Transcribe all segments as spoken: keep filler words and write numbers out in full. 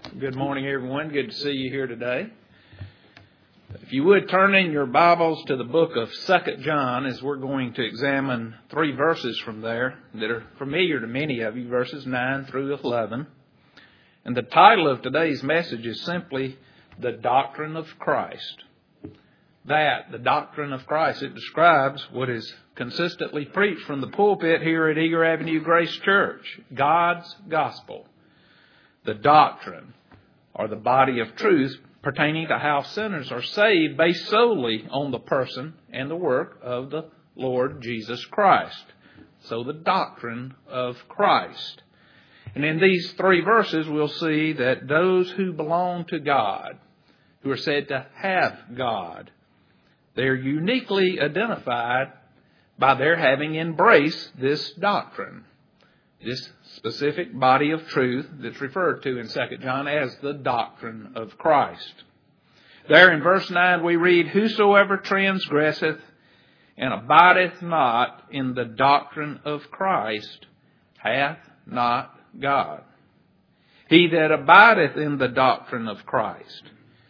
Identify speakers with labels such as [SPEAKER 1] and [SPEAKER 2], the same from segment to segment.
[SPEAKER 1] Good morning, everyone. Good to see you here today. If you would, turn in your Bibles to the book of Second John, as we're going to examine three verses from there that are familiar to many of you, verses nine through eleven. And the title of today's message is simply The Doctrine of Christ. That, the doctrine of Christ, it describes what is consistently preached from the pulpit here at Eager Avenue Grace Church, God's gospel. The doctrine, or the body of truth, pertaining to how sinners are saved based solely on the person and the work of the Lord Jesus Christ. So the doctrine of Christ. And in these three verses, we'll see that those who belong to God, who are said to have God, they're uniquely identified by their having embraced this doctrine, this specific body of truth that's referred to in Second John as the doctrine of Christ. There in verse nine we read, "Whosoever transgresseth and abideth not in the doctrine of Christ hath not God. He that abideth in the doctrine of Christ,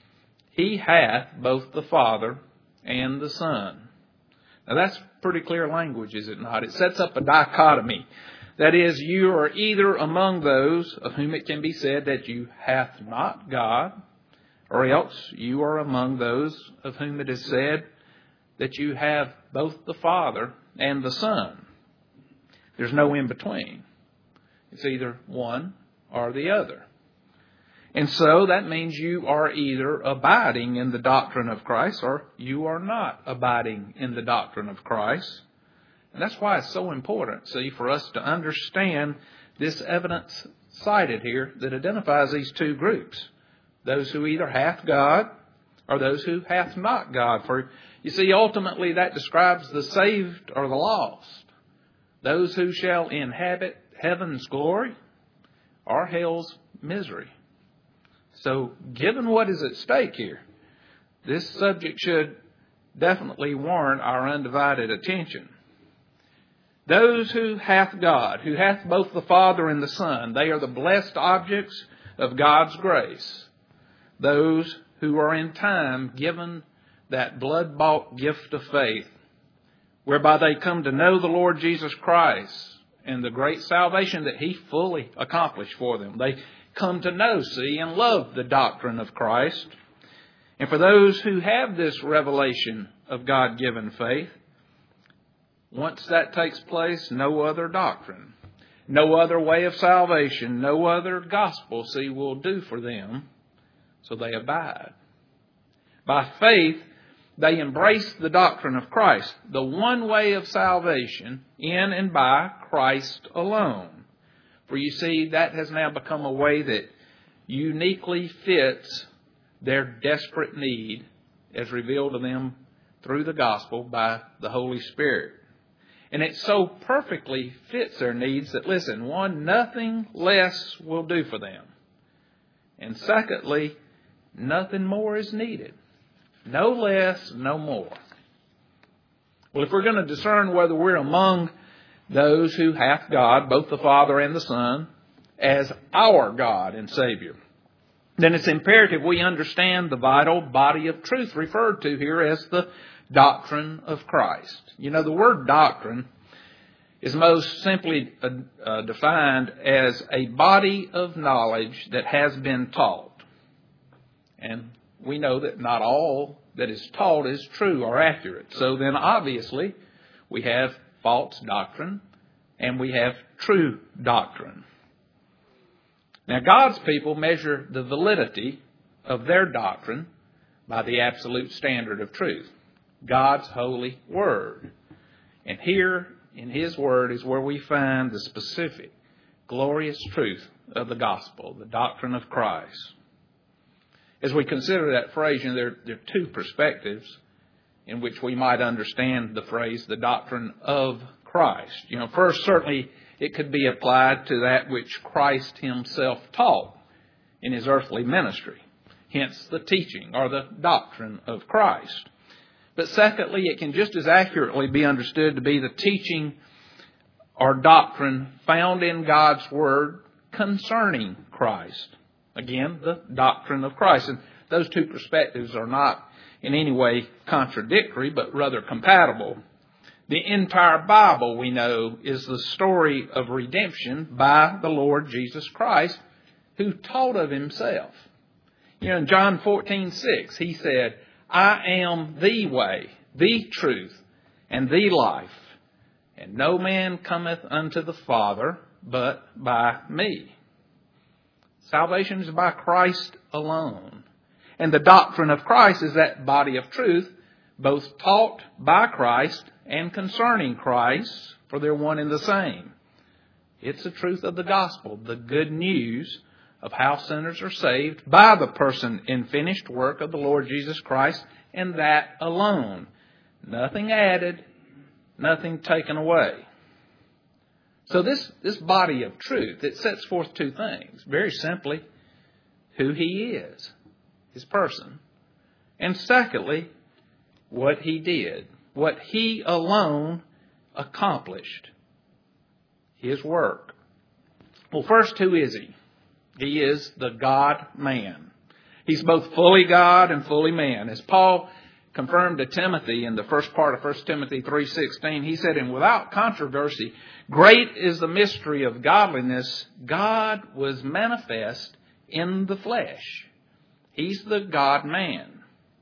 [SPEAKER 1] he hath both the Father and the Son." Now that's pretty clear language, is it not? It sets up a dichotomy. That is, you are either among those of whom it can be said that you hath not God, or else you are among those of whom it is said that you have both the Father and the Son. There's no in between. It's either one or the other. And so that means you are either abiding in the doctrine of Christ or you are not abiding in the doctrine of Christ. And that's why it's so important, see, for us to understand this evidence cited here that identifies these two groups. Those who either hath God or those who hath not God. For you see, ultimately that describes the saved or the lost. Those who shall inhabit heaven's glory or hell's misery. So given what is at stake here, this subject should definitely warrant our undivided attention. Those who hath God, who hath both the Father and the Son, they are the blessed objects of God's grace. Those who are in time given that blood-bought gift of faith, whereby they come to know the Lord Jesus Christ and the great salvation that He fully accomplished for them. They come to know, see, and love the doctrine of Christ. And for those who have this revelation of God-given faith, once that takes place, no other doctrine, no other way of salvation, no other gospel, see, will do for them. So they abide. By faith, they embrace the doctrine of Christ, the one way of salvation in and by Christ alone. For you see, that has now become a way that uniquely fits their desperate need as revealed to them through the gospel by the Holy Spirit. And it so perfectly fits their needs that, listen, one, nothing less will do for them. And secondly, nothing more is needed. No less, no more. Well, if we're going to discern whether we're among those who hath God, both the Father and the Son, as our God and Savior, then it's imperative we understand the vital body of truth referred to here as the doctrine of Christ. You know, the word doctrine is most simply uh, uh, defined as a body of knowledge that has been taught. And we know that not all that is taught is true or accurate. So then obviously we have false doctrine and we have true doctrine. Now God's people measure the validity of their doctrine by the absolute standard of truth, God's holy word. And here in His word is where we find the specific, glorious truth of the gospel, the doctrine of Christ. As we consider that phrase, you know, there, there are two perspectives in which we might understand the phrase, the doctrine of Christ. You know, first, certainly it could be applied to that which Christ Himself taught in His earthly ministry. Hence the teaching or the doctrine of Christ. But secondly, it can just as accurately be understood to be the teaching or doctrine found in God's Word concerning Christ. Again, the doctrine of Christ. And those two perspectives are not in any way contradictory, but rather compatible. The entire Bible, we know, is the story of redemption by the Lord Jesus Christ, who taught of himself. You know, in John fourteen six, he said, I am the way, the truth, and the life, and no man cometh unto the Father but by me. Salvation is by Christ alone. And the doctrine of Christ is that body of truth, both taught by Christ and concerning Christ, for they're one and the same. It's the truth of the gospel, the good news of how sinners are saved by the person and finished work of the Lord Jesus Christ, and that alone. Nothing added, nothing taken away. So this, this body of truth, it sets forth two things. Very simply, who he is, his person. And secondly, what he did, what he alone accomplished, his work. Well, first, who is he? He is the God-man. He's both fully God and fully man. As Paul confirmed to Timothy in the first part of First Timothy three sixteen, he said, and without controversy, great is the mystery of godliness. God was manifest in the flesh. He's the God-man.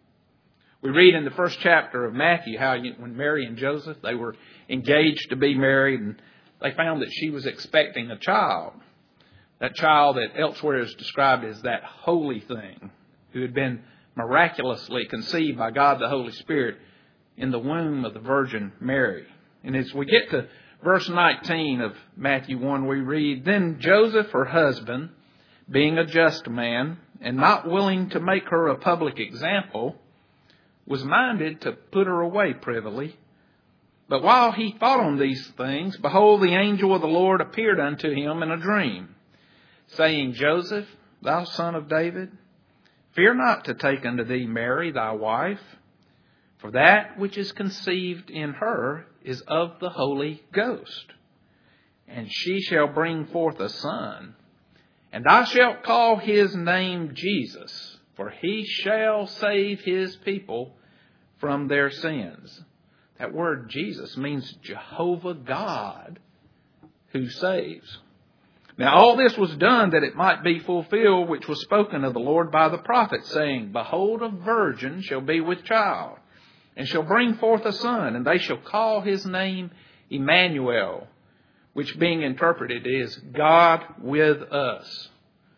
[SPEAKER 1] We read in the first chapter of Matthew how when Mary and Joseph, they were engaged to be married, and they found that she was expecting a child. That child that elsewhere is described as that holy thing who had been miraculously conceived by God the Holy Spirit in the womb of the Virgin Mary. And as we get to verse nineteen of Matthew one, we read, then Joseph, her husband, being a just man, and not willing to make her a public example, was minded to put her away privily. But while he thought on these things, behold, the angel of the Lord appeared unto him in a dream, saying, Joseph, thou son of David, fear not to take unto thee Mary thy wife, for that which is conceived in her is of the Holy Ghost. And she shall bring forth a son, and thou shalt call his name Jesus, for he shall save his people from their sins. That word Jesus means Jehovah God who saves. Now all this was done that it might be fulfilled, which was spoken of the Lord by the prophet, saying, behold, a virgin shall be with child, and shall bring forth a son, and they shall call his name Emmanuel, which being interpreted is God with us.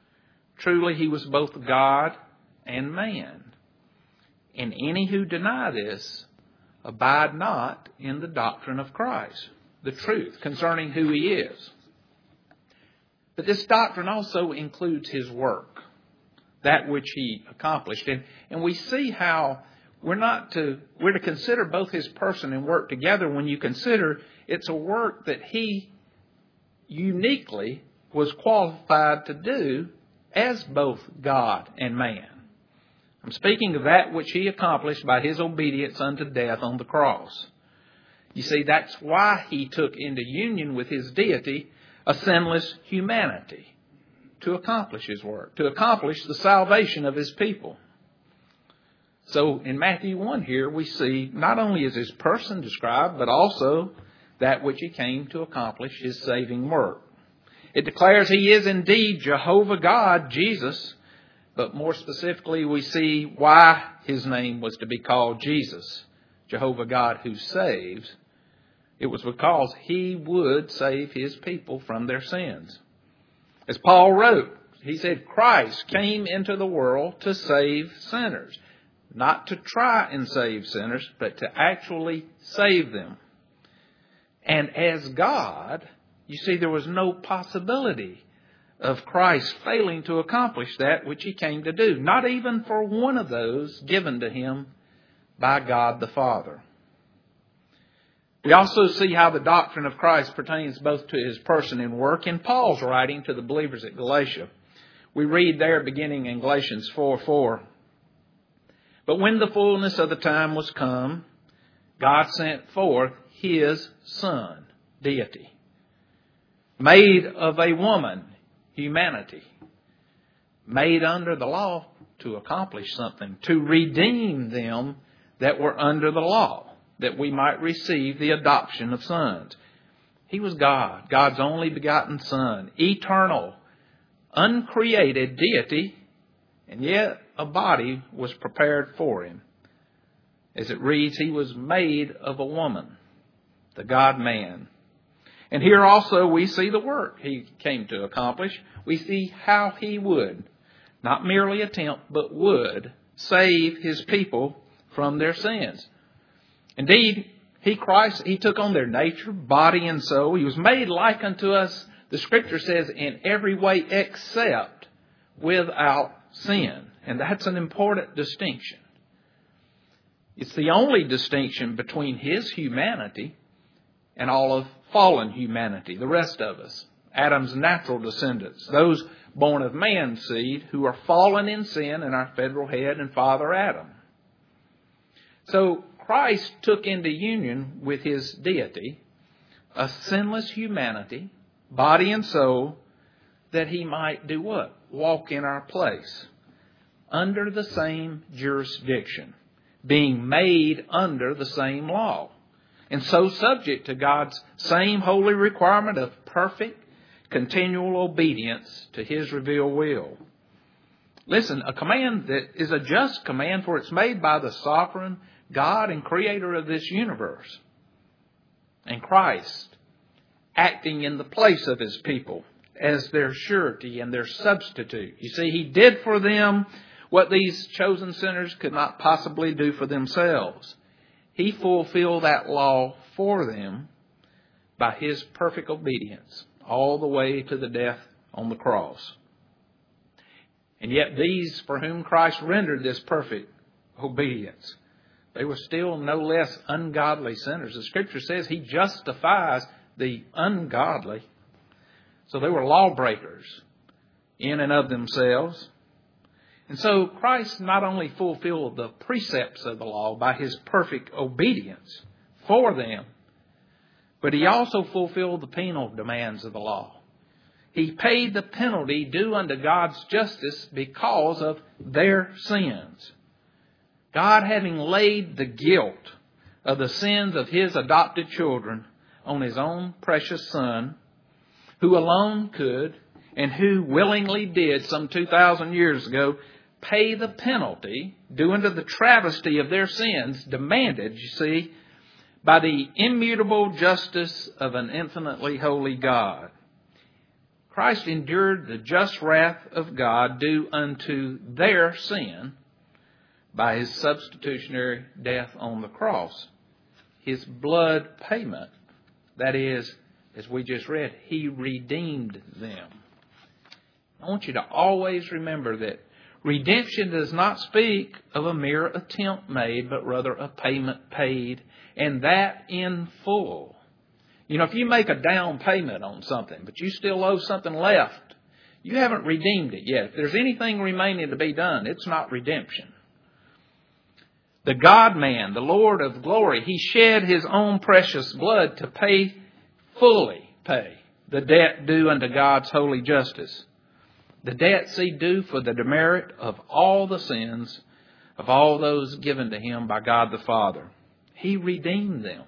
[SPEAKER 1] Truly he was both God and man. And any who deny this abide not in the doctrine of Christ, the truth concerning who he is. But this doctrine also includes his work, that which he accomplished. And, and we see how we're not to, we're to consider both his person and work together when you consider it's a work that he uniquely was qualified to do as both God and man. I'm speaking of that which he accomplished by his obedience unto death on the cross. You see, that's why he took into union with his deity a sinless humanity to accomplish his work, to accomplish the salvation of his people. So in Matthew one here, we see not only is his person described, but also that which he came to accomplish, his saving work. It declares he is indeed Jehovah God, Jesus, but more specifically we see why his name was to be called Jesus, Jehovah God who saves. It was because he would save his people from their sins. As Paul wrote, he said, Christ came into the world to save sinners. Not to try and save sinners, but to actually save them. And as God, you see, there was no possibility of Christ failing to accomplish that which he came to do. Not even for one of those given to him by God the Father. We also see how the doctrine of Christ pertains both to his person and work in Paul's writing to the believers at Galatia. We read there beginning in Galatians four four. But when the fullness of the time was come, God sent forth his Son, deity, made of a woman, humanity, made under the law to accomplish something, to redeem them that were under the law, that we might receive the adoption of sons. He was God, God's only begotten Son, eternal, uncreated deity, and yet a body was prepared for him. As it reads, he was made of a woman, the God-man. And here also we see the work he came to accomplish. We see how he would, not merely attempt, but would save his people from their sins. Indeed, he, Christ, he took on their nature, body and soul. He was made like unto us, the Scripture says, in every way except without sin. And that's an important distinction. It's the only distinction between his humanity and all of fallen humanity, the rest of us, Adam's natural descendants, those born of man's seed who are fallen in sin, and our federal head and father Adam. So Christ took into union with his deity a sinless humanity, body and soul, that he might do what? Walk in our place, under the same jurisdiction, being made under the same law, and so subject to God's same holy requirement of perfect, continual obedience to his revealed will. Listen, a command that is a just command, for it's made by the sovereign God and creator of this universe. And Christ, acting in the place of his people as their surety and their substitute. You see, he did for them what these chosen sinners could not possibly do for themselves. He fulfilled that law for them by his perfect obedience, all the way to the death on the cross. And yet these for whom Christ rendered this perfect obedience, they were still no less ungodly sinners. The Scripture says he justifies the ungodly. So they were lawbreakers in and of themselves. And so Christ not only fulfilled the precepts of the law by his perfect obedience for them, but he also fulfilled the penal demands of the law. He paid the penalty due unto God's justice because of their sins. God, having laid the guilt of the sins of his adopted children on his own precious Son, who alone could and who willingly did some two thousand years ago pay the penalty due unto the travesty of their sins, demanded, you see, by the immutable justice of an infinitely holy God. Christ endured the just wrath of God due unto their sin by his substitutionary death on the cross. His blood payment, that is, as we just read, he redeemed them. I want you to always remember that redemption does not speak of a mere attempt made, but rather a payment paid, and that in full. You know, if you make a down payment on something, but you still owe something left, you haven't redeemed it yet. If there's anything remaining to be done, it's not redemption. The God-man, the Lord of glory, he shed his own precious blood to pay, fully pay, the debt due unto God's holy justice. The debt, see, due for the demerit of all the sins of all those given to him by God the Father. He redeemed them.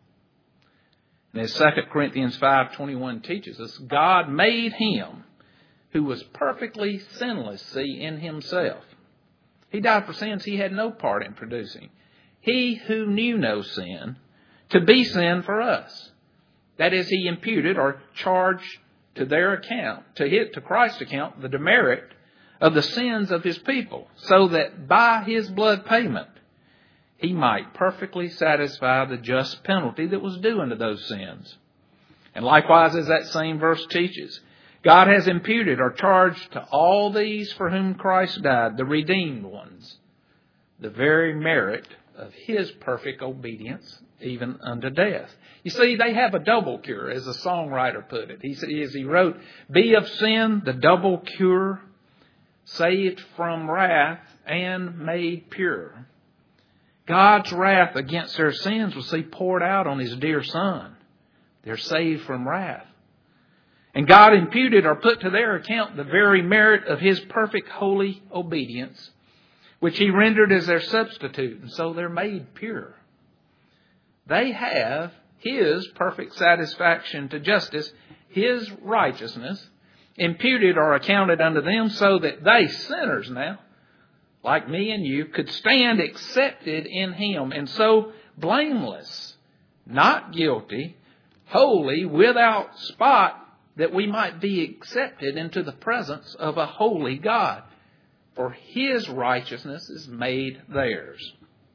[SPEAKER 1] And as Second Corinthians five twenty-one teaches us, God made him who was perfectly sinless, see, in himself. He died for sins he had no part in producing. He who knew no sin, to be sin for us. That is, he imputed or charged to their account, to hit to Christ's account, the demerit of the sins of his people, so that by his blood payment he might perfectly satisfy the just penalty that was due unto those sins. And likewise, as that same verse teaches, God has imputed or charged to all these for whom Christ died, the redeemed ones, the very merit of his perfect obedience, even unto death. You see, they have a double cure, as a songwriter put it. He, as he wrote, be of sin the double cure, saved from wrath and made pure. God's wrath against their sins was, see, poured out on his dear Son. They're saved from wrath. And God imputed or put to their account the very merit of His perfect holy obedience, which He rendered as their substitute. And so they're made pure. They have His perfect satisfaction to justice, His righteousness, imputed or accounted unto them, so that they, sinners now, like me and you, could stand accepted in Him, and so blameless, not guilty, holy, without spot, that we might be accepted into the presence of a holy God. For His righteousness is made theirs.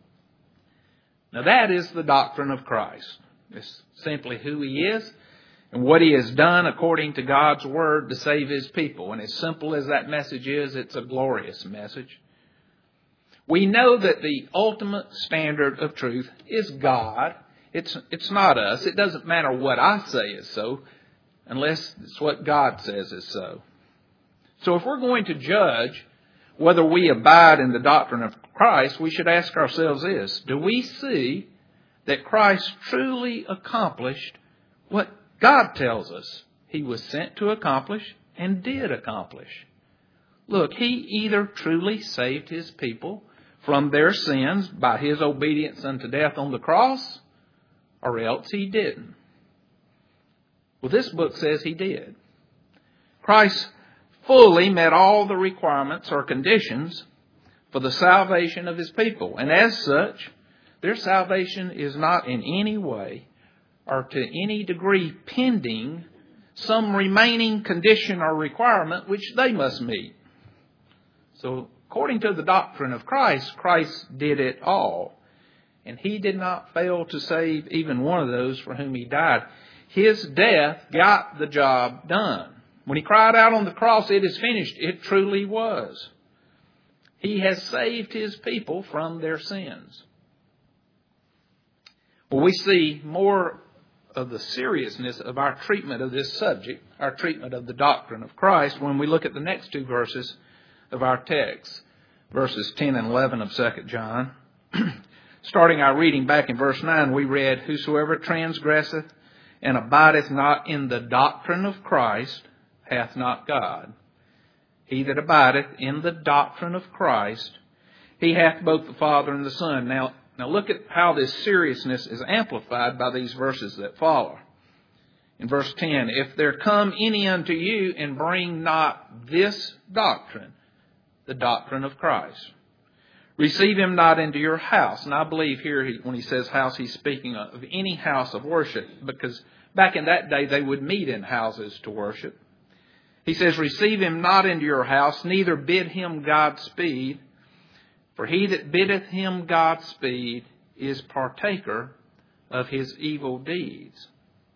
[SPEAKER 1] Now that is the doctrine of Christ. It's simply who He is and what He has done according to God's Word to save His people. And as simple as that message is, it's a glorious message. We know that the ultimate standard of truth is God. It's, it's not us. It doesn't matter what I say is so, unless it's what God says is so. So if we're going to judge whether we abide in the doctrine of Christ, we should ask ourselves this: do we see that Christ truly accomplished what God tells us He was sent to accomplish and did accomplish? Look, He either truly saved His people from their sins by His obedience unto death on the cross, or else He didn't. Well, this book says He did. Christ fully met all the requirements or conditions for the salvation of His people. And as such, their salvation is not in any way or to any degree pending some remaining condition or requirement which they must meet. So, according to the doctrine of Christ, Christ did it all. And He did not fail to save even one of those for whom He died. His death got the job done. When He cried out on the cross, "It is finished," it truly was. He has saved His people from their sins. Well, we see more of the seriousness of our treatment of this subject, our treatment of the doctrine of Christ, when we look at the next two verses of our text, verses ten and eleven of Second John. Starting our reading back in verse nine, we read, "Whosoever transgresseth and abideth not in the doctrine of Christ hath not God. He that abideth in the doctrine of Christ, he hath both the Father and the Son." Now, now look at how this seriousness is amplified by these verses that follow. In verse ten, "If there come any unto you and bring not this doctrine," the doctrine of Christ, "receive him not into your house." And I believe here he, when he says house, he's speaking of any house of worship, because back in that day they would meet in houses to worship. He says, "Receive him not into your house, neither bid him Godspeed. For he that biddeth him Godspeed is partaker of his evil deeds."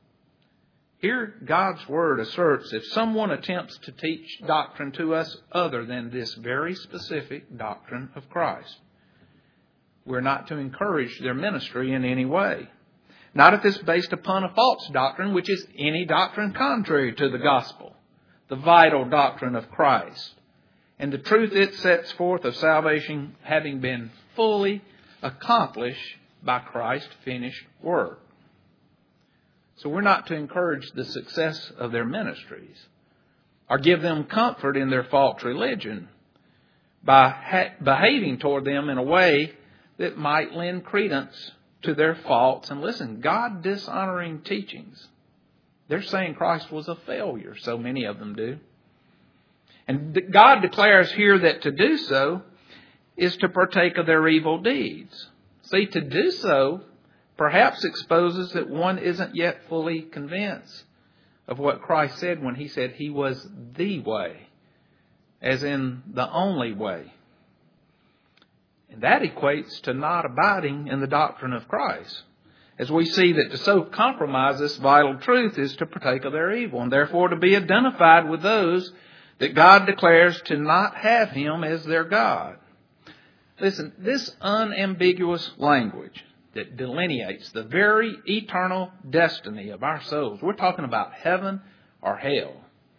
[SPEAKER 1] Here God's Word asserts if someone attempts to teach doctrine to us other than this very specific doctrine of Christ, we're not to encourage their ministry in any way. Not if it's based upon a false doctrine, which is any doctrine contrary to the gospel, the vital doctrine of Christ, and the truth it sets forth of salvation having been fully accomplished by Christ's finished work. So we're not to encourage the success of their ministries or give them comfort in their false religion by ha- behaving toward them in a way that might lend credence to their false and, listen, God-dishonoring teachings. They're saying Christ was a failure, so many of them do. And God declares here that to do so is to partake of their evil deeds. See, to do so perhaps exposes that one isn't yet fully convinced of what Christ said when He said He was the way, as in the only way. And that equates to not abiding in the doctrine of Christ, as we see that to so compromise this vital truth is to partake of their evil, and therefore to be identified with those that God declares to not have Him as their God. Listen, this unambiguous language that delineates the very eternal destiny of our souls, we're talking about heaven or hell,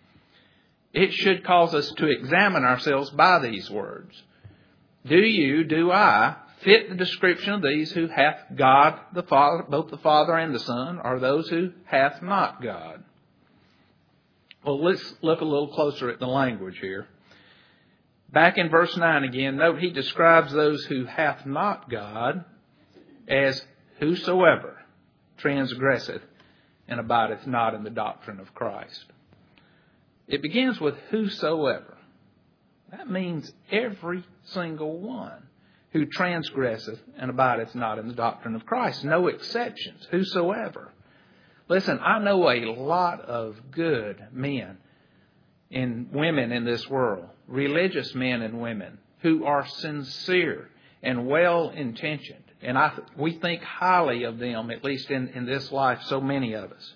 [SPEAKER 1] it should cause us to examine ourselves by these words. Do you, do I, fit the description of these who hath God the Father, both the Father and the Son, or those who hath not God? Well, let's look a little closer at the language here. Back in verse nine again, note he describes those who hath not God as whosoever transgresseth and abideth not in the doctrine of Christ. It begins with whosoever. That means every single one who transgresseth and abideth not in the doctrine of Christ. No exceptions. Whosoever. Listen, I know a lot of good men and women in this world, religious men and women, who are sincere and well-intentioned. And I, we think highly of them, at least in, in this life, so many of us.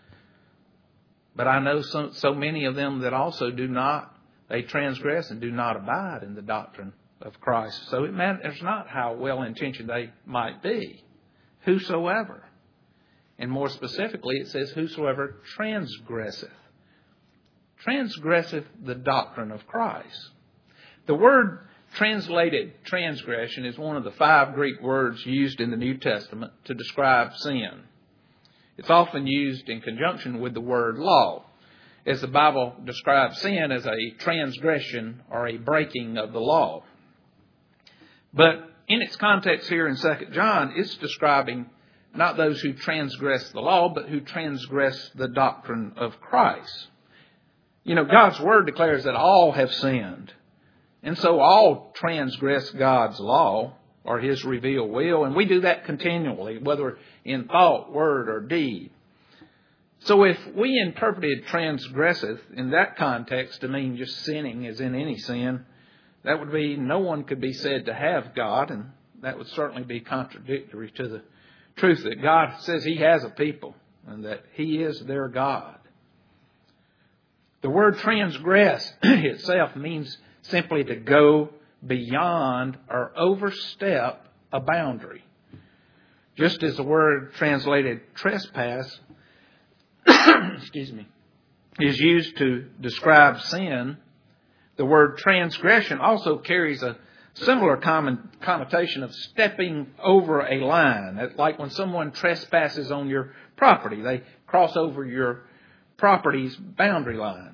[SPEAKER 1] But I know so, so many of them that also do not, they transgress and do not abide in the doctrine of Christ. So it matters not how well-intentioned they might be. Whosoever. And more specifically, it says, whosoever transgresseth. Transgresseth the doctrine of Christ. The word translated transgression is one of the five Greek words used in the New Testament to describe sin. It's often used in conjunction with the word law, as the Bible describes sin as a transgression or a breaking of the law. But in its context here in Second John, it's describing not those who transgress the law, but who transgress the doctrine of Christ. You know, God's Word declares that all have sinned. And so all transgress God's law or His revealed will. And we do that continually, whether in thought, word, or deed. So if we interpreted transgresseth in that context to mean just sinning as in any sin, that would be no one could be said to have God. And that would certainly be contradictory to the truth that God says He has a people and that He is their God. The word transgress itself means simply to go beyond or overstep a boundary. Just as the word translated trespass excuse me, is used to describe sin, the word transgression also carries a similar common connotation of stepping over a line. It's like when someone trespasses on your property. They cross over your property's boundary line.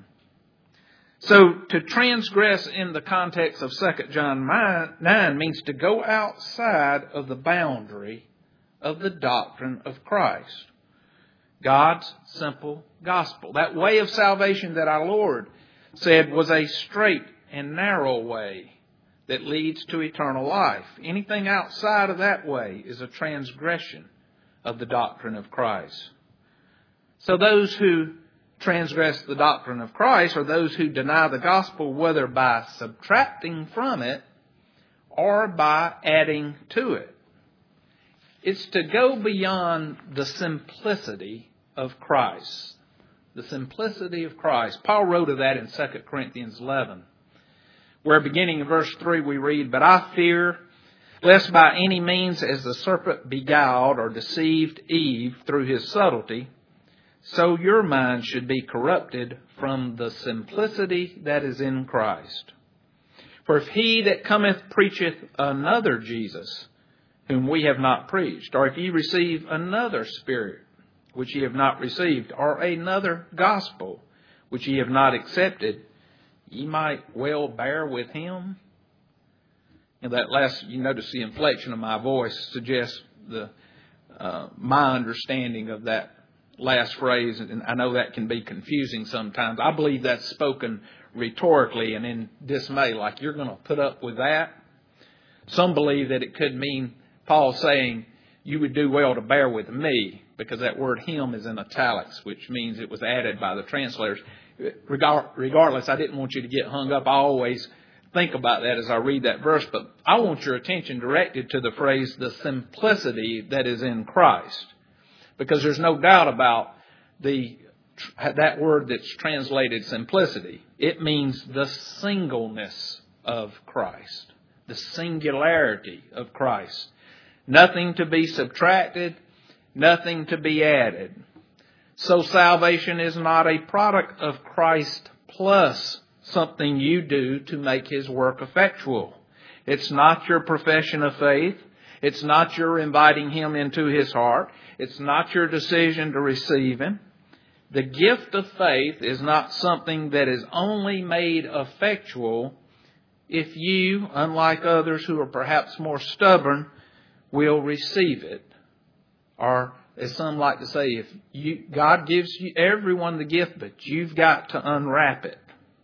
[SPEAKER 1] So to transgress in the context of Second John nine means to go outside of the boundary of the doctrine of Christ. God's simple gospel. That way of salvation that our Lord said was a straight and narrow way that leads to eternal life. Anything outside of that way is a transgression of the doctrine of Christ. So those who transgress the doctrine of Christ are those who deny the gospel, whether by subtracting from it or by adding to it. It's to go beyond the simplicity of Christ. The simplicity of Christ. Paul wrote of that in Second Corinthians eleven, where beginning in verse three we read, "But I fear, lest by any means as the serpent beguiled or deceived Eve through his subtlety, so your mind should be corrupted from the simplicity that is in Christ. For if he that cometh preacheth another Jesus, whom we have not preached, or if ye receive another Spirit, which ye have not received, or another gospel, which ye have not accepted, ye might well bear with him." And that last, you notice the inflection of my voice suggests the uh, my understanding of that last phrase, and I know that can be confusing sometimes. I believe that's spoken rhetorically and in dismay, like you're going to put up with that. Some believe that it could mean Paul saying, you would do well to bear with me, because that word him is in italics, which means it was added by the translators. Regardless, I didn't want you to get hung up. I always think about that as I read that verse, but I want your attention directed to the phrase, the simplicity that is in Christ. Because there's no doubt about the that word that's translated simplicity. It means the singleness of Christ, the singularity of Christ. Nothing to be subtracted, nothing to be added. So salvation is not a product of Christ plus something you do to make His work effectual. It's not your profession of faith. It's not your inviting Him into His heart. It's not your decision to receive Him. The gift of faith is not something that is only made effectual if you, unlike others who are perhaps more stubborn, will receive it. Or, as some like to say, if you, God gives you everyone the gift, but you've got to unwrap it.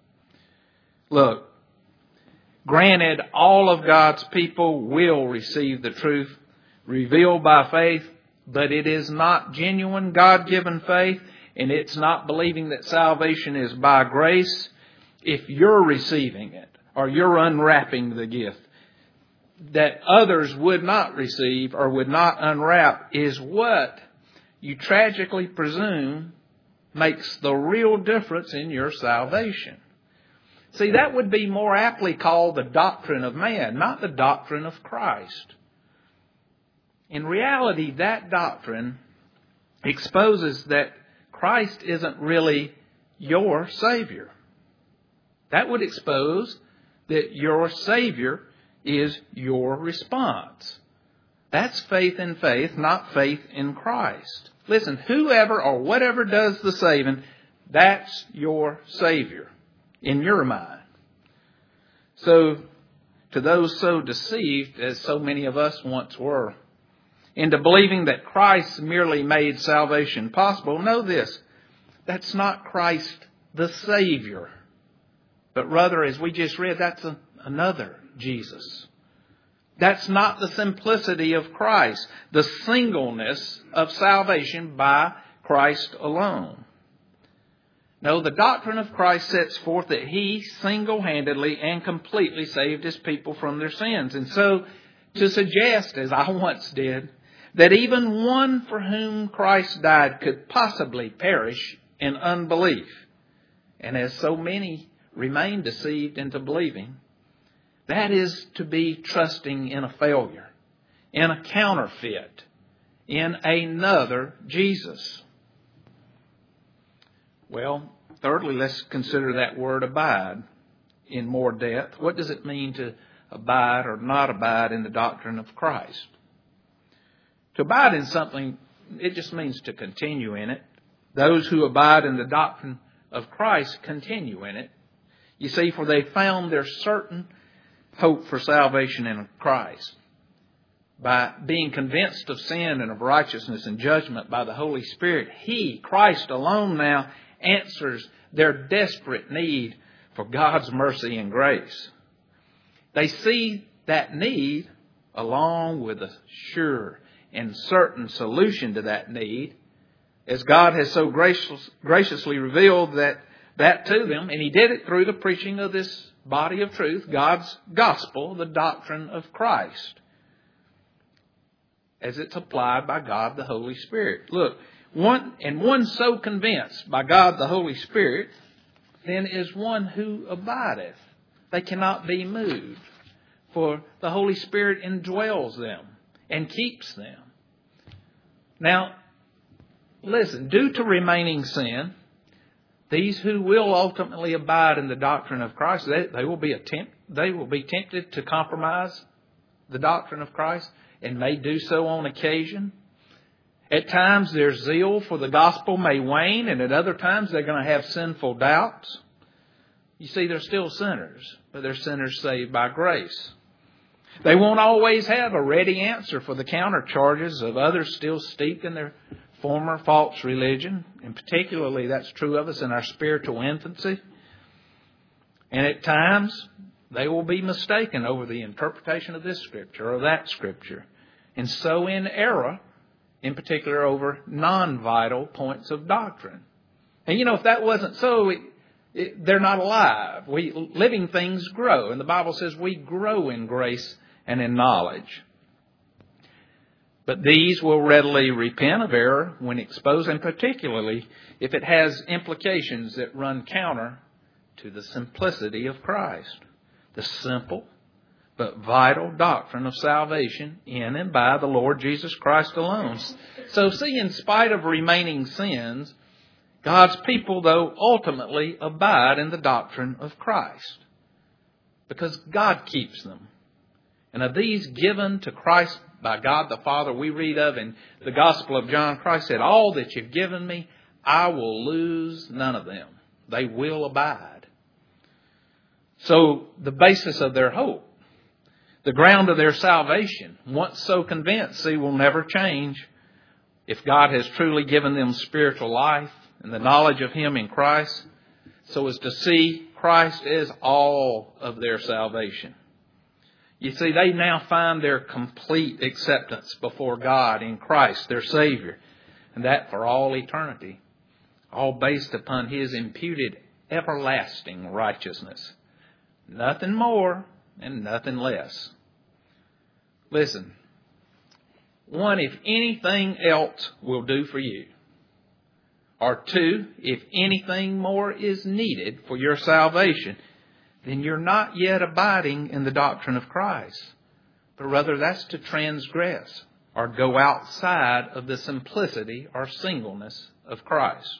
[SPEAKER 1] Look, granted, all of God's people will receive the truth revealed by faith, but it is not genuine God-given faith, and it's not believing that salvation is by grace if you're receiving it or you're unwrapping the gift. That others would not receive or would not unwrap is what you tragically presume makes the real difference in your salvation. See, that would be more aptly called the doctrine of man, not the doctrine of Christ. In reality, that doctrine exposes that Christ isn't really your Savior. That would expose that your Savior is your response. That's faith in faith, not faith in Christ. Listen, whoever or whatever does the saving, that's your Savior in your mind. So, to those so deceived, as so many of us once were, into believing that Christ merely made salvation possible, know this, that's not Christ the Savior. But rather, as we just read, that's a, another Jesus. That's not the simplicity of Christ, the singleness of salvation by Christ alone. No, the doctrine of Christ sets forth that He single-handedly and completely saved His people from their sins. And so, to suggest, as I once did, that even one for whom Christ died could possibly perish in unbelief, and as so many remain deceived into believing, that is to be trusting in a failure, in a counterfeit, in another Jesus. Well, thirdly, let's consider that word abide in more depth. What does it mean to abide or not abide in the doctrine of Christ? To abide in something, it just means to continue in it. Those who abide in the doctrine of Christ continue in it. You see, for they found their certain hope for salvation in Christ. By being convinced of sin and of righteousness and judgment by the Holy Spirit, He, Christ alone now, answers their desperate need for God's mercy and grace. They see that need along with a sure and certain solution to that need, as God has so gracious, graciously revealed that, that to them, and He did it through the preaching of this body of truth, God's gospel, the doctrine of Christ, as it's applied by God the Holy Spirit. Look, one and one so convinced by God the Holy Spirit, then is one who abideth. They cannot be moved, for the Holy Spirit indwells them and keeps them. Now, listen, due to remaining sin, these who will ultimately abide in the doctrine of Christ, they, they will be attempt, they will be tempted to compromise the doctrine of Christ, and may do so on occasion. At times their zeal for the gospel may wane, and at other times they're going to have sinful doubts. You see, they're still sinners, but they're sinners saved by grace. They won't always have a ready answer for the countercharges of others still steeped in their former false religion. And particularly that's true of us in our spiritual infancy. And at times they will be mistaken over the interpretation of this scripture or that scripture. And so in error, in particular over non-vital points of doctrine. And you know, if that wasn't so, it, it, they're not alive. We living things grow. And the Bible says we grow in grace and in knowledge. But these will readily repent of error when exposed, and particularly if it has implications that run counter to the simplicity of Christ. The simple but vital doctrine of salvation in and by the Lord Jesus Christ alone. So see, in spite of remaining sins, God's people, though, ultimately abide in the doctrine of Christ, because God keeps them. And of these given to Christ by God the Father, we read of in the Gospel of John, Christ said, "All that you've given me, I will lose none of them. They will abide. So the basis of their hope, the ground of their salvation, once so convinced, see, will never change. If God has truly given them spiritual life and the knowledge of Him in Christ, so as to see Christ as all of their salvation. You see, they now find their complete acceptance before God in Christ, their Savior, and that for all eternity, all based upon His imputed everlasting righteousness. Nothing more and nothing less. Listen, one, if anything else will do for you, or two, if anything more is needed for your salvation, then you're not yet abiding in the doctrine of Christ, but rather that's to transgress or go outside of the simplicity or singleness of Christ.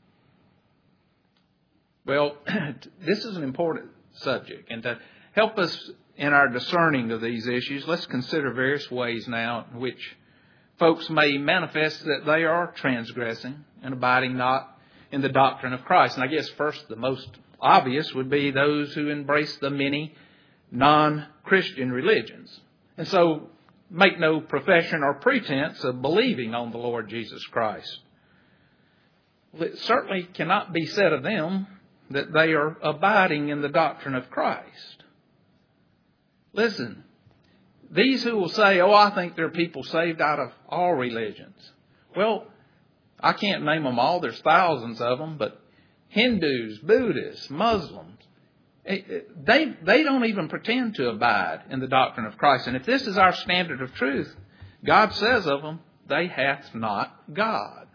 [SPEAKER 1] Well, this is an important subject, and to help us in our discerning of these issues, let's consider various ways now in which folks may manifest that they are transgressing and abiding not in the doctrine of Christ. And I guess first the most obvious would be those who embrace the many non-Christian religions. And so make no profession or pretense of believing on the Lord Jesus Christ. Well, it certainly cannot be said of them that they are abiding in the doctrine of Christ. Listen, these who will say, oh, I think there are people saved out of all religions. Well, I can't name them all. There's thousands of them, but Hindus, Buddhists, Muslims, they, they don't even pretend to abide in the doctrine of Christ. And if this is our standard of truth, God says of them, they hath not God.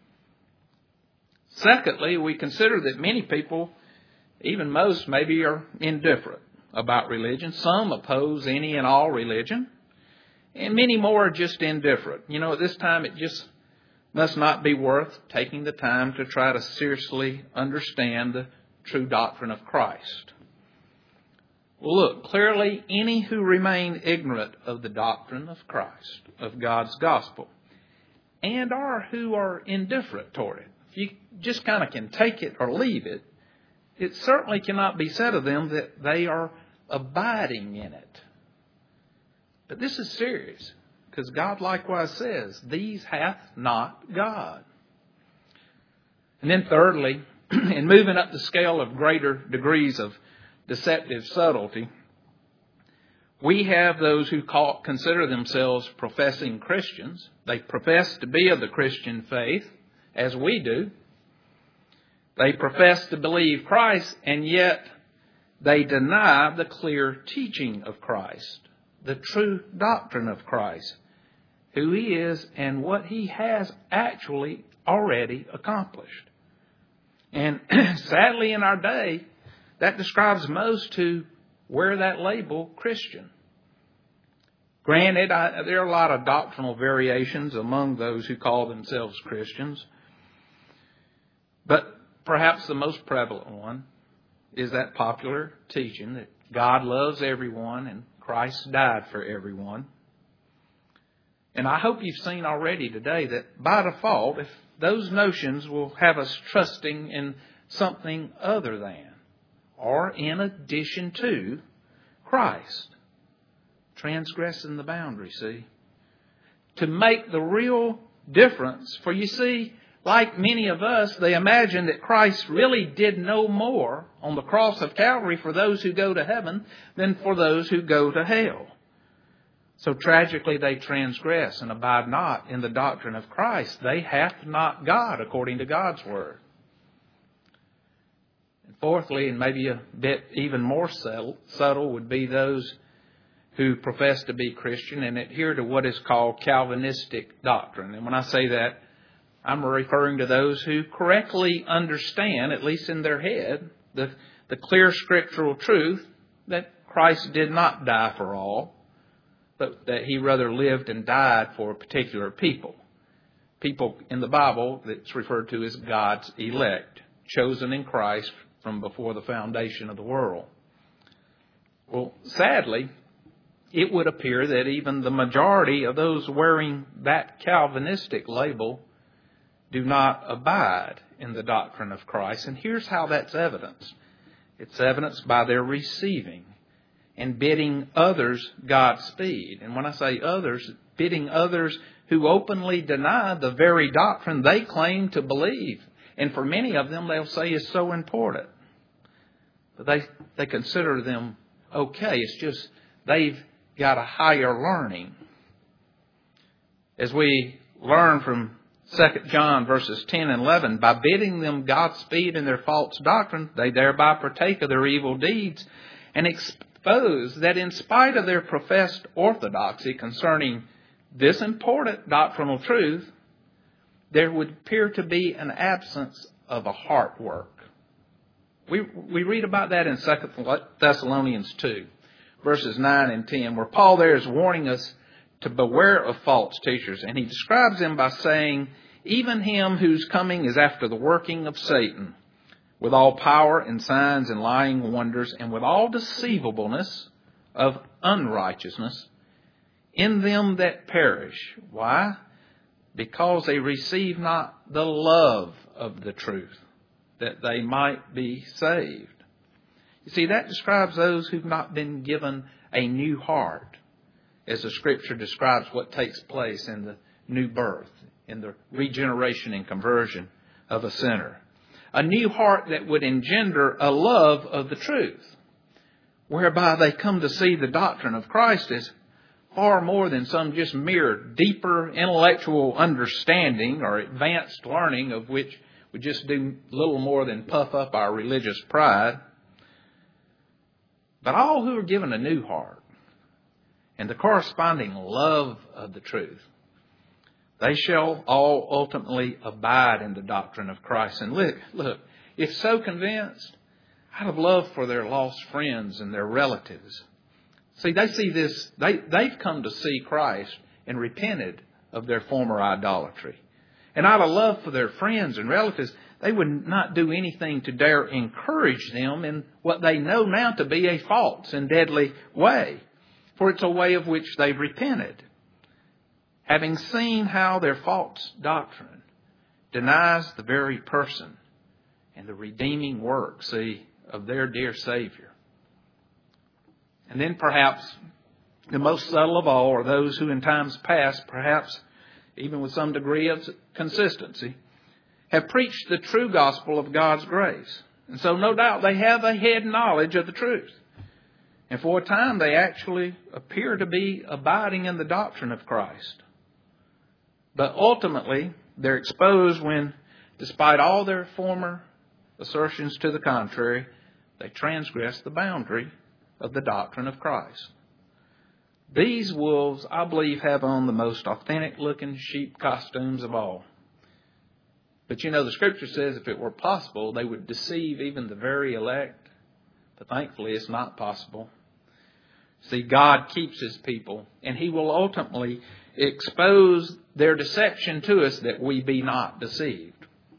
[SPEAKER 1] Secondly, we consider that many people, even most maybe, are indifferent about religion. Some oppose any and all religion. And many more are just indifferent. You know, at this time it just must not be worth taking the time to try to seriously understand the true doctrine of Christ. Well, look, clearly any who remain ignorant of the doctrine of Christ, of God's gospel, and are who are indifferent toward it, if you just kind of can take it or leave it, it certainly cannot be said of them that they are abiding in it. But this is serious, because God likewise says, these hath not God. And then thirdly, in moving up the scale of greater degrees of deceptive subtlety, we have those who call, consider themselves professing Christians. They profess to be of the Christian faith, as we do. They profess to believe Christ, and yet they deny the clear teaching of Christ, the true doctrine of Christ, who He is and what He has actually already accomplished. And sadly in our day, that describes most who wear that label Christian. Granted, I, there are a lot of doctrinal variations among those who call themselves Christians, but perhaps the most prevalent one is that popular teaching that God loves everyone and Christ died for everyone. And I hope you've seen already today that by default, if those notions will have us trusting in something other than or in addition to Christ, transgressing the boundary, see, to make the real difference. For you see, like many of us, they imagine that Christ really did no more on the cross of Calvary for those who go to heaven than for those who go to hell. So tragically they transgress and abide not in the doctrine of Christ. They hath not God according to God's word. And fourthly, and maybe a bit even more subtle, would be those who profess to be Christian and adhere to what is called Calvinistic doctrine. And when I say that, I'm referring to those who correctly understand, at least in their head, the, the clear scriptural truth that Christ did not die for all, but that He rather lived and died for a particular people. People in the Bible that's referred to as God's elect, chosen in Christ from before the foundation of the world. Well, sadly, it would appear that even the majority of those wearing that Calvinistic label do not abide in the doctrine of Christ. And here's how that's evidenced. It's evidenced by their receiving and bidding others Godspeed. And when I say others, bidding others who openly deny the very doctrine they claim to believe. And for many of them, they'll say is so important. But they, they consider them okay. It's just they've got a higher learning. As we learn from Second John verses ten and eleven, by bidding them Godspeed in their false doctrine, they thereby partake of their evil deeds and expose that in spite of their professed orthodoxy concerning this important doctrinal truth, there would appear to be an absence of a heart work. We, we read about that in Second Thessalonians two, verses nine and ten, where Paul there is warning us to beware of false teachers. And he describes them by saying, even him whose coming is after the working of Satan, with all power and signs and lying wonders, and with all deceivableness of unrighteousness, in them that perish. Why? Because they receive not the love of the truth, that they might be saved. You see, that describes those who've not been given a new heart, as the Scripture describes what takes place in the new birth, in the regeneration and conversion of a sinner. A new heart that would engender a love of the truth, whereby they come to see the doctrine of Christ as far more than some just mere deeper intellectual understanding or advanced learning of which we just do little more than puff up our religious pride. But all who are given a new heart and the corresponding love of the truth, they shall all ultimately abide in the doctrine of Christ. And look, look, if so convinced, out of love for their lost friends and their relatives. See, they see this, they, they've come to see Christ and repented of their former idolatry. And out of love for their friends and relatives, they would not do anything to dare encourage them in what they know now to be a false and deadly way. For it's a way of which they've repented. Having seen how their false doctrine denies the very person and the redeeming work, see, of their dear Savior. And then perhaps the most subtle of all are those who in times past, perhaps even with some degree of consistency, have preached the true gospel of God's grace. And so no doubt they have a head knowledge of the truth. And for a time they actually appear to be abiding in the doctrine of Christ. But ultimately they're exposed when, despite all their former assertions to the contrary, they transgress the boundary of the doctrine of Christ. These wolves, I believe, have on the most authentic looking sheep costumes of all. But you know, the Scripture says if it were possible, they would deceive even the very elect. But thankfully, it's not possible. See, God keeps His people, and He will ultimately expose their deception to us that we be not deceived.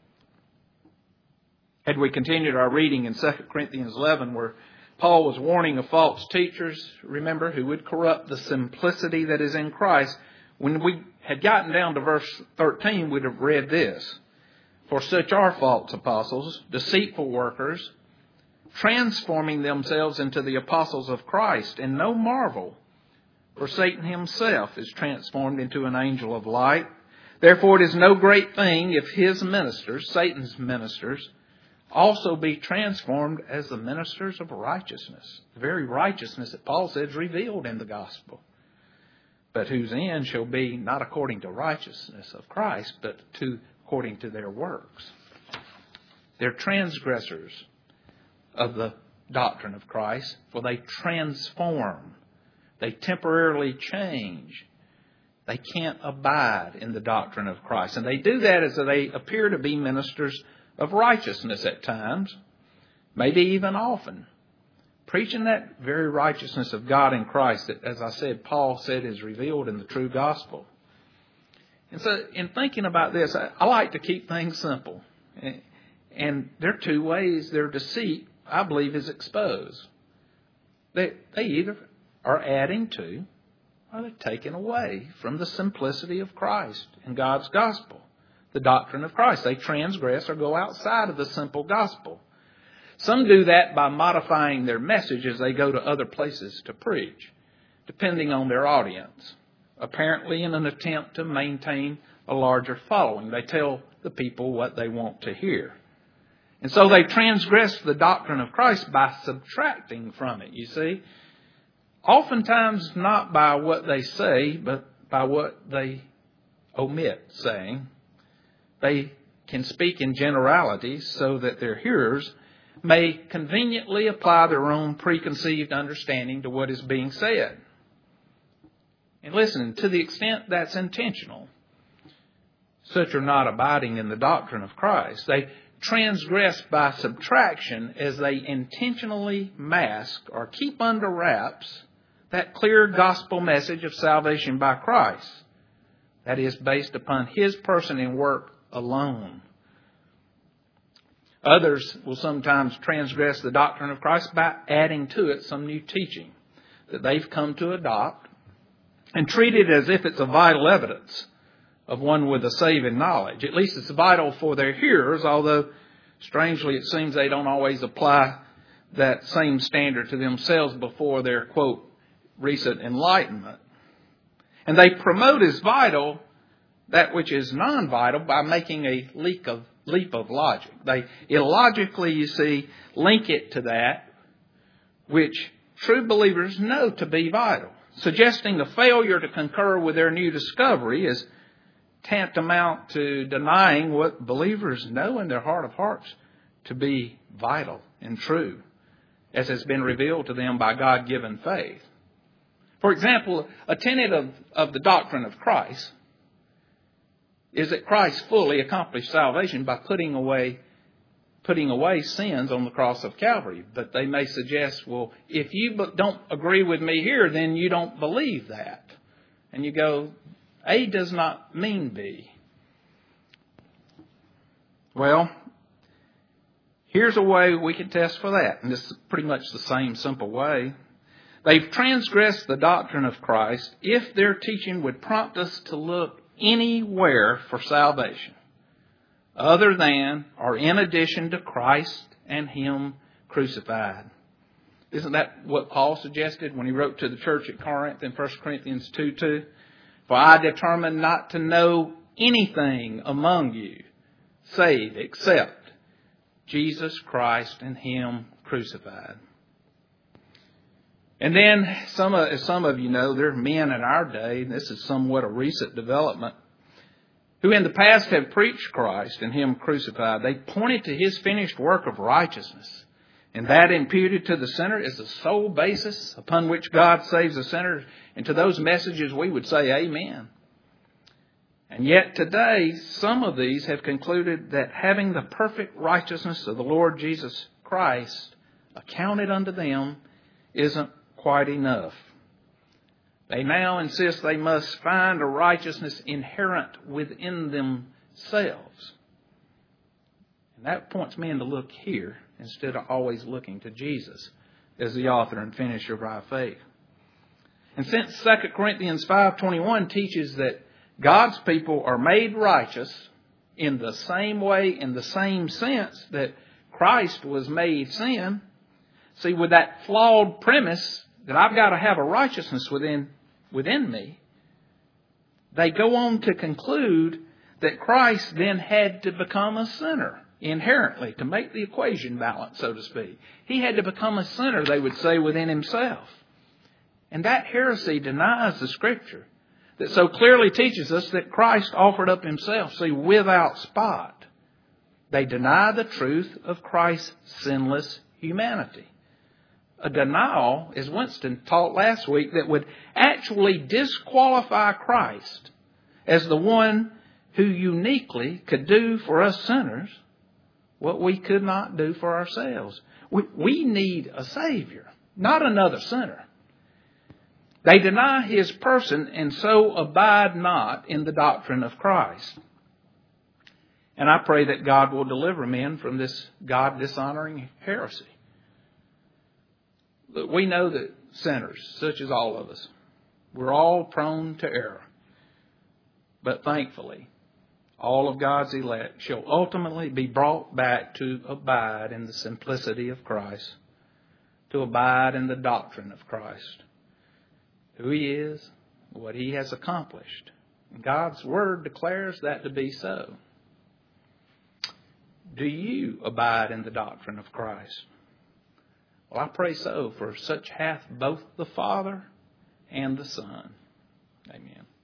[SPEAKER 1] Had we continued our reading in Second Corinthians eleven, where Paul was warning of false teachers, remember, who would corrupt the simplicity that is in Christ. When we had gotten down to verse thirteen, we'd have read this. For such are false apostles, deceitful workers, transforming themselves into the apostles of Christ. And no marvel, for Satan himself is transformed into an angel of light. Therefore it is no great thing if his ministers, Satan's ministers, also be transformed as the ministers of righteousness. The very righteousness that Paul says revealed in the gospel. But whose end shall be not according to righteousness of Christ, but to according to their works. They're transgressors of the doctrine of Christ, for they transform. They temporarily change. They can't abide in the doctrine of Christ. And they do that as they appear to be ministers of righteousness at times, maybe even often, preaching that very righteousness of God in Christ that, as I said, Paul said is revealed in the true gospel. And so in thinking about this, I, I like to keep things simple. And there are two ways their deceit, I believe, is exposed. They, they either are adding to or they're taking away from the simplicity of Christ and God's gospel. the doctrine of Christ. They transgress or go outside of the simple gospel. Some do that by modifying their message as they go to other places to preach, depending on their audience, apparently in an attempt to maintain a larger following. They tell the people what they want to hear. And so they transgress the doctrine of Christ by subtracting from it, you see. Oftentimes not by what they say, but by what they omit saying. They can speak in generalities so that their hearers may conveniently apply their own preconceived understanding to what is being said. And listen, to the extent that's intentional, such are not abiding in the doctrine of Christ. They transgress by subtraction as they intentionally mask or keep under wraps that clear gospel message of salvation by Christ. That is based upon His person and work alone. Others will sometimes transgress the doctrine of Christ by adding to it some new teaching that they've come to adopt and treat it as if it's a vital evidence of one with a saving knowledge. At least it's vital for their hearers, although strangely it seems they don't always apply that same standard to themselves before their, quote, recent enlightenment. And they promote as vital that which is non-vital by making a leap of, leap of logic. They illogically, you see, link it to that which true believers know to be vital, suggesting a failure to concur with their new discovery is tantamount to denying what believers know in their heart of hearts to be vital and true, as has been revealed to them by God-given faith. For example, a tenet of, of the doctrine of Christ is that Christ fully accomplished salvation by putting away putting away sins on the cross of Calvary. But they may suggest, well, if you don't agree with me here, then you don't believe that. And you go, A does not mean B. Well, here's a way we can test for that. And this is pretty much the same simple way. They've transgressed the doctrine of Christ if their teaching would prompt us to look anywhere for salvation other than or in addition to Christ and Him crucified. Isn't that what Paul suggested when he wrote to the church at Corinth in First Corinthians two two? For I determined not to know anything among you save except Jesus Christ and Him crucified. And then, some of, as some of you know, there are men in our day, and this is somewhat a recent development, who in the past have preached Christ and Him crucified. They pointed to His finished work of righteousness, and that imputed to the sinner is the sole basis upon which God saves the sinner. And to those messages we would say amen. And yet today, some of these have concluded that having the perfect righteousness of the Lord Jesus Christ accounted unto them isn't quite enough. They now insist they must find a righteousness inherent within themselves. And that points me in to look here instead of always looking to Jesus as the author and finisher of our faith. And since Second Corinthians five twenty-one teaches that God's people are made righteous in the same way, in the same sense that Christ was made sin, see, with that flawed premise that I've got to have a righteousness within within me, they go on to conclude that Christ then had to become a sinner inherently to make the equation balance, so to speak. He had to become a sinner, they would say, within Himself. And that heresy denies the Scripture that so clearly teaches us that Christ offered up Himself, see, without spot. They deny the truth of Christ's sinless humanity. A denial, as Winston taught last week, that would actually disqualify Christ as the one who uniquely could do for us sinners what we could not do for ourselves. We, we need a Savior, not another sinner. They deny His person and so abide not in the doctrine of Christ. And I pray that God will deliver men from this God-dishonoring heresy. But we know that sinners, such as all of us, we're all prone to error. But thankfully, all of God's elect, shall ultimately be brought back to abide in the simplicity of Christ, to abide in the doctrine of Christ, who He is, what He has accomplished. God's Word declares that to be so. Do you abide in the doctrine of Christ? Well, I pray so, for such hath both the Father and the Son. Amen.